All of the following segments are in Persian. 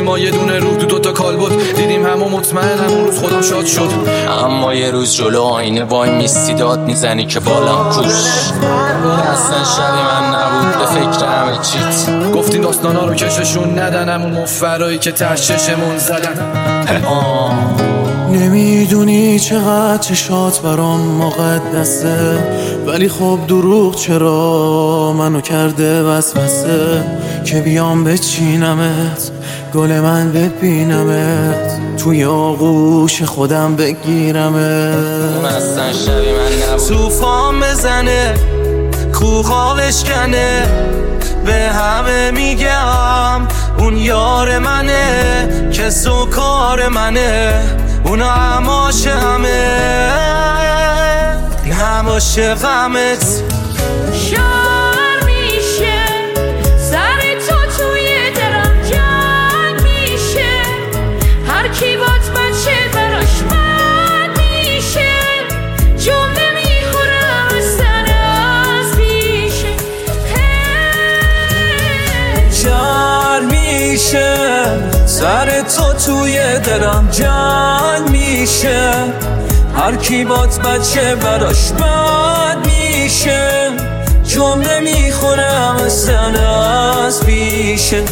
بودیم ما یه دونه روح تو دوتا کالبد، دیدیم همو مطمئن همون روز خودم شاد شد. اما یه روز جلو آینه وای میستی داد میزنی که بالام کوش. اصلا شبی من نبود به فکر همه چیت. گفتین داستانا رو کششون ندن همون مفرایی که تششمون زدن. نمیدونی چقدر چشات برام مقدسه، ولی خب دروغ چرا منو کرده وسوسه که بیام بچینمت گل من ببینمت توی آغوش خودم بگیرمت. اصلا شبی من نبود. توفان بزنه کوها بشکنه به همه میگم اون یار منه که سوکار منه اون هماش همه نباشه غمت. شار میشه سر تو توی درم جنگ میشه هر کی بات بچه براش بد میشه جمله میخورم سر از پیشه. شار میشه سر تو توی درم جنگ میشه هر کی بات بچه براش بد میشه جمله میخورم سن از پیشه.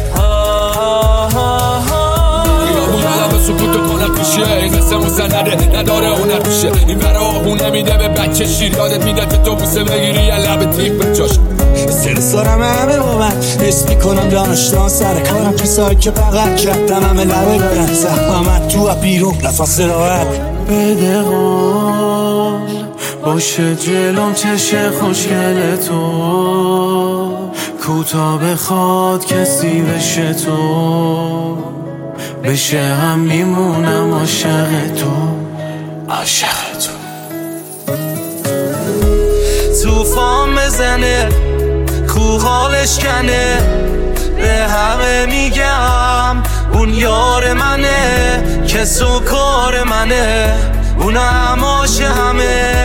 سکوتو کنم پیشه این قصه مسنده نداره هنر پیشه این برای آهونه میده به بچه شیر یادت میده که تو بوسه بگیری یه لب تیپ به جاش. سرس دارم همه با من حس میکنم دانشتان سر کارم کسایی که بغل کردم همه لبه دارم زحمت تو و بیرون نفس راحت. بده حال باشه جلوم چشه خوشگل تو کوتا بخواد کسی بشه تو بشه هم میمونم عاشق تو عاشق تو. توفان بزنه کوها بشکنه به همه میگم اون یار منه که سوکار منه اون هماش همه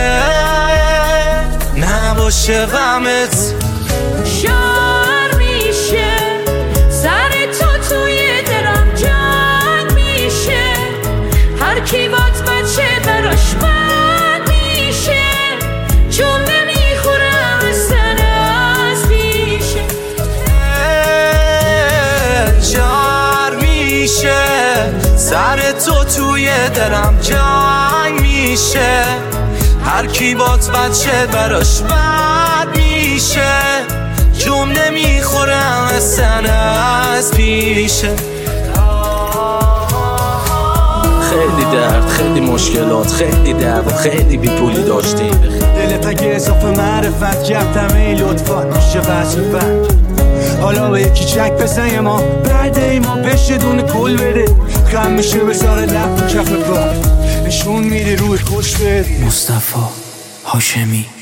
نباشه غمت. شار میشه سر تو توی درم جنگ میشه هر کی بات بچه براش بد میشه جمله میخورم سر از پیشه. جار میشه سر تو توی درم جنگ میشه هر کی بات بچه براش بد میشه جمله میخورم سن از پیشه. خیلی درد خیلی مشکلات خیلی درد خیلی بیپولی داشتیم. دلت اگه اضافه معرفت کردم ای لطفات میشه وصل بند حالا به یکی چک بزن یه ما برده ای ما بشه دونه کل بده خم میشه بذاره لب تو کف پا نشون میده روی خوش بده. مصطفی هاشمی